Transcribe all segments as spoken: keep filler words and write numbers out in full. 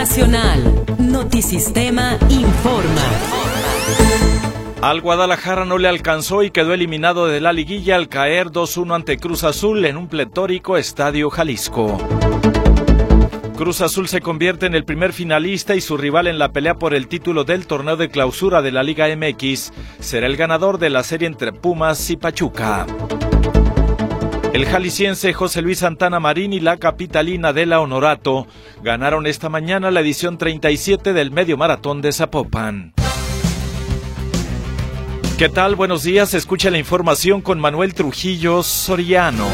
Nacional. Notisistema informa. Al Guadalajara no le alcanzó y quedó eliminado de la liguilla al caer dos uno ante Cruz Azul en un pletórico Estadio Jalisco. Cruz Azul se convierte en el primer finalista y su rival en la pelea por el título del torneo de clausura de la Liga M X será el ganador de la serie entre Pumas y Pachuca. El jalisciense José Luis Santana Marín y la capitalina Adela Honorato ganaron esta mañana la edición treinta y siete del Medio Maratón de Zapopan. ¿Qué tal? Buenos días, escucha la información con Manuel Trujillo Soriano.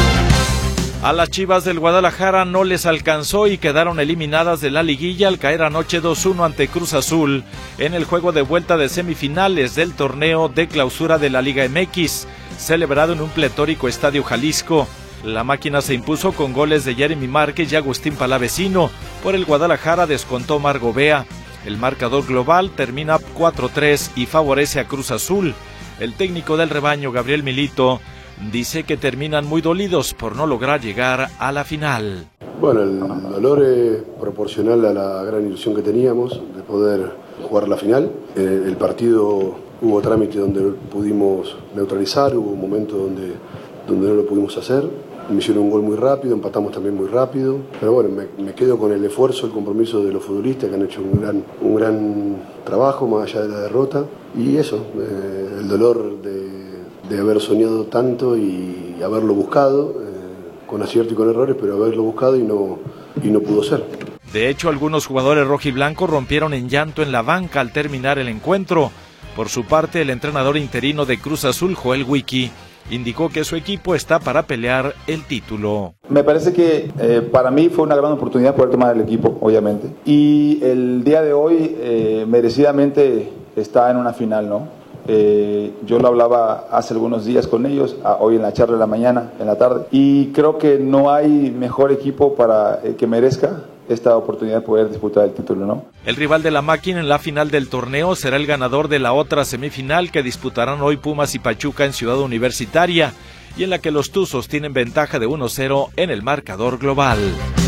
A las Chivas del Guadalajara no les alcanzó y quedaron eliminadas de la liguilla al caer anoche dos uno ante Cruz Azul en el juego de vuelta de semifinales del torneo de clausura de la Liga M X, celebrado en un pletórico Estadio Jalisco. La máquina se impuso con goles de Jeremy Márquez y Agustín Palavecino. Por el Guadalajara descontó Margo Bea. El marcador global termina cuatro tres y favorece a Cruz Azul. El técnico del rebaño, Gabriel Milito, dice que terminan muy dolidos por no lograr llegar a la final. Bueno, el dolor es proporcional a la gran ilusión que teníamos de poder jugar la final. Eh, el partido hubo trámite donde pudimos neutralizar, hubo momentos donde, donde no lo pudimos hacer. Me hicieron un gol muy rápido, empatamos también muy rápido. Pero bueno, me, me quedo con el esfuerzo, el compromiso de los futbolistas que han hecho un gran, un gran trabajo más allá de la derrota. Y eso, eh, el dolor de, de haber soñado tanto y haberlo buscado, eh, con acierto y con errores, pero haberlo buscado y no, y no pudo ser. De hecho, algunos jugadores rojiblancos rompieron en llanto en la banca al terminar el encuentro. Por su parte, el entrenador interino de Cruz Azul, Joel Wiki, indicó que su equipo está para pelear el título. Me parece que eh, para mí fue una gran oportunidad poder tomar el equipo, obviamente. Y el día de hoy eh, merecidamente está en una final, ¿no? Eh, yo lo hablaba hace algunos días con ellos, a, hoy en la charla de la mañana, en la tarde, y creo que no hay mejor equipo para eh, que merezca esta oportunidad de poder disputar el título, ¿no? El rival de la máquina en la final del torneo será el ganador de la otra semifinal que disputarán hoy Pumas y Pachuca en Ciudad Universitaria y en la que los Tuzos tienen ventaja de uno cero en el marcador global.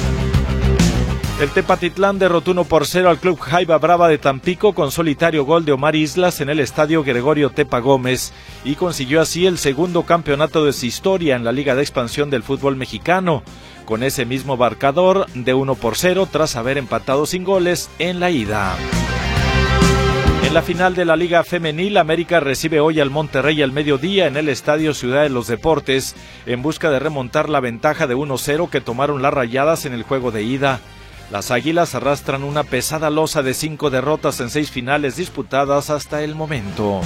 El Tepatitlán derrotó uno por cero al Club Jaiba Brava de Tampico con solitario gol de Omar Islas en el estadio Gregorio Tepa Gómez y consiguió así el segundo campeonato de su historia en la Liga de Expansión del fútbol mexicano, con ese mismo marcador de uno por cero tras haber empatado sin goles en la ida. En la final de la Liga Femenil, América recibe hoy al Monterrey al mediodía en el Estadio Ciudad de los Deportes en busca de remontar la ventaja de uno cero que tomaron las Rayadas en el juego de ida. Las Águilas arrastran una pesada losa de cinco derrotas en seis finales disputadas hasta el momento.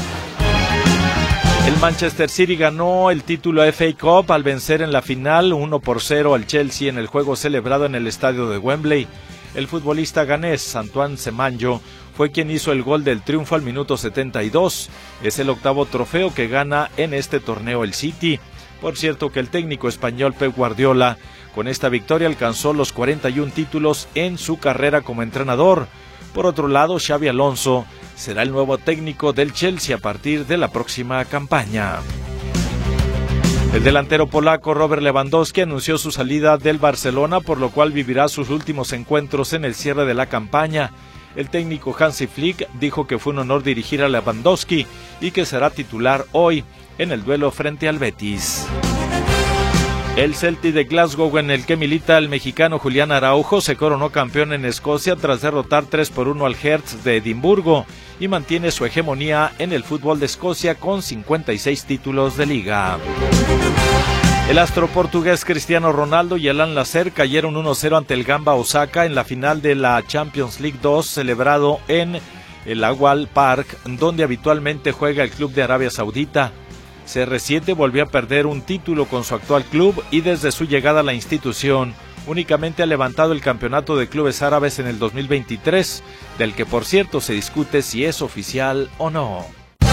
El Manchester City ganó el título F A Cup al vencer en la final uno por cero al Chelsea en el juego celebrado en el estadio de Wembley. El futbolista ganés Antoine Semenyo fue quien hizo el gol del triunfo al minuto setenta y dos. Es el octavo trofeo que gana en este torneo el City. Por cierto que el técnico español Pep Guardiola con esta victoria alcanzó los cuarenta y un títulos en su carrera como entrenador. Por otro lado, Xabi Alonso será el nuevo técnico del Chelsea a partir de la próxima campaña. El delantero polaco Robert Lewandowski anunció su salida del Barcelona, por lo cual vivirá sus últimos encuentros en el cierre de la campaña. El técnico Hansi Flick dijo que fue un honor dirigir a Lewandowski y que será titular hoy en el duelo frente al Betis. El Celtic de Glasgow, en el que milita el mexicano Julián Araujo, se coronó campeón en Escocia tras derrotar tres por uno al Hearts de Edimburgo y mantiene su hegemonía en el fútbol de Escocia con cincuenta y seis títulos de liga. El astro portugués Cristiano Ronaldo y Alan Lasser cayeron uno cero ante el Gamba Osaka en la final de la Champions League dos celebrado en el Awal Park, donde habitualmente juega el club de Arabia Saudita. C R siete volvió a perder un título con su actual club y desde su llegada a la institución únicamente ha levantado el campeonato de clubes árabes en el dos mil veintitrés, del que por cierto se discute si es oficial o no.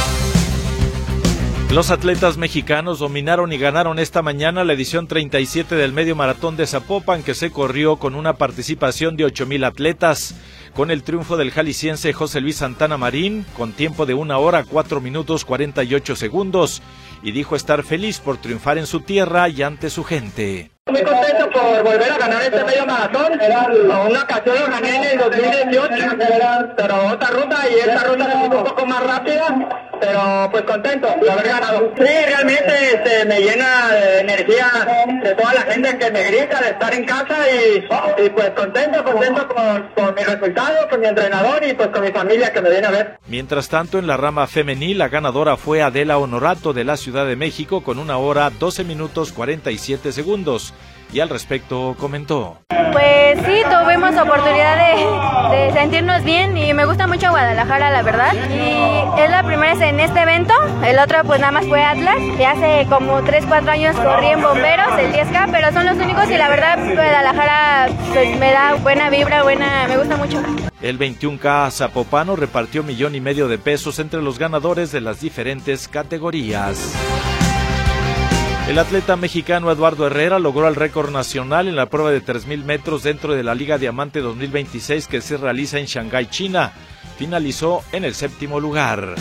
Los atletas mexicanos dominaron y ganaron esta mañana la edición treinta y siete del Medio Maratón de Zapopan, que se corrió con una participación de ocho mil atletas. Con el triunfo del jalisciense José Luis Santana Marín, con tiempo de una hora, cuatro minutos, cuarenta y ocho segundos, y dijo estar feliz por triunfar en su tierra y ante su gente. Muy contento por volver a ganar este medio maratón. A una ocasión lo gané en el dos mil dieciocho, pero otra ruta y esta ruta se puso un poco más rápida, pero pues contento de haber ganado. Sí, realmente este, me llena de energía de toda la gente que me grita, de estar en casa y, y pues contento, contento con, con mi resultado, con mi entrenador y pues con mi familia que me viene a ver. Mientras tanto, en la rama femenil, la ganadora fue Adela Honorato de la Ciudad de México con una hora doce minutos cuarenta y siete segundos. Y al respecto comentó: Pues sí, tuvimos oportunidad de, de sentirnos bien y me gusta mucho Guadalajara, la verdad. Y es la primera vez en este evento, el otro pues nada más fue Atlas. Y hace como tres, cuatro años corrí en Bomberos, el diez K, pero son los únicos y la verdad Guadalajara pues, me da buena vibra, buena, me gusta mucho. El veintiuno K Zapopano repartió millón y medio de pesos entre los ganadores de las diferentes categorías. El atleta mexicano Eduardo Herrera logró el récord nacional en la prueba de tres mil metros dentro de la Liga Diamante dos mil veintiséis que se realiza en Shanghái, China. Finalizó en el séptimo lugar.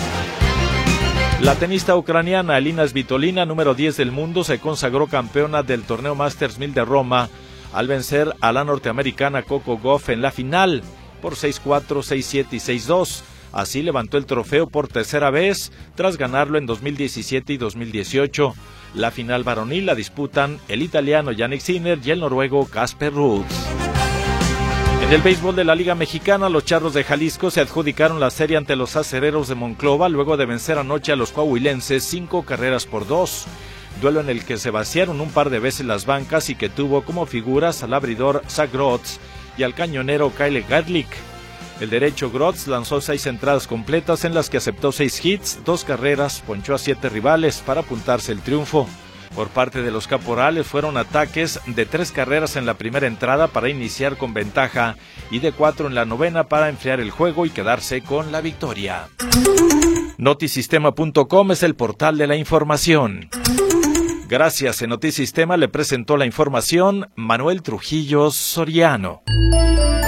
La tenista ucraniana Elina Svitolina, número diez del mundo, se consagró campeona del torneo Masters mil de Roma al vencer a la norteamericana Coco Gauff en la final por seis cuatro, seis siete y seis dos. Así levantó el trofeo por tercera vez tras ganarlo en dos mil diecisiete y dos mil dieciocho. La final varonil la disputan el italiano Jannik Sinner y el noruego Casper Ruud. En el béisbol de la Liga Mexicana, los Charros de Jalisco se adjudicaron la serie ante los Acereros de Monclova luego de vencer anoche a los coahuilenses cinco carreras por dos. Duelo en el que se vaciaron un par de veces las bancas y que tuvo como figuras al abridor Zach Grotz y al cañonero Kyle Gadlick. El derecho Grotz lanzó seis entradas completas en las que aceptó seis hits, dos carreras, ponchó a siete rivales para apuntarse el triunfo. Por parte de los caporales fueron ataques de tres carreras en la primera entrada para iniciar con ventaja y de cuatro en la novena para enfriar el juego y quedarse con la victoria. Notisistema punto com es el portal de la información. Gracias, en Notisistema le presentó la información Manuel Trujillo Soriano.